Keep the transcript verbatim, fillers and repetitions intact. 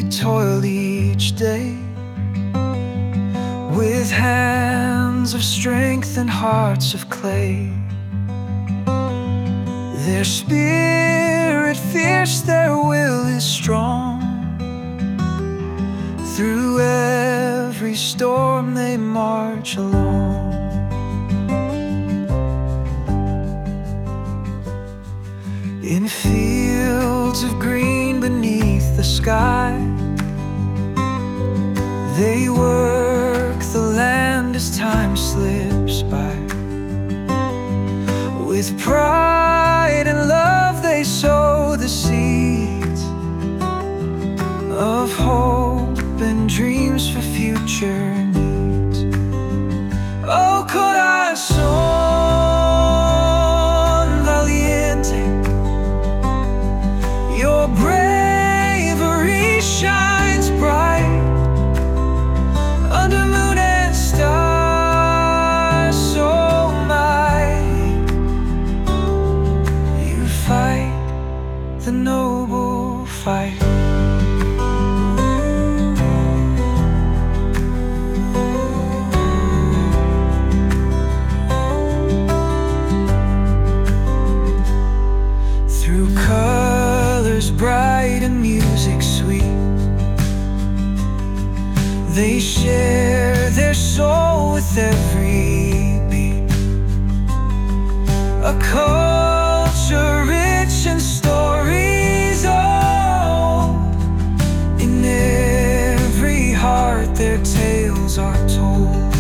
they toil each day, with hands of strength and hearts of clay. Their spirit fierce, their will is strong. Through every storm they march along. In fields of green beneath the sky, they work the land as time slips by. With pride and love they sow the seeds of hope and dreams for future needs. Oh, corazón valiente, your bravery shines bright under moon and stars so mighty. You fight the noble fight. Through colors bright and music sweet, they share their soul with every beat. A culture rich in stories old, in every heart their tales are told.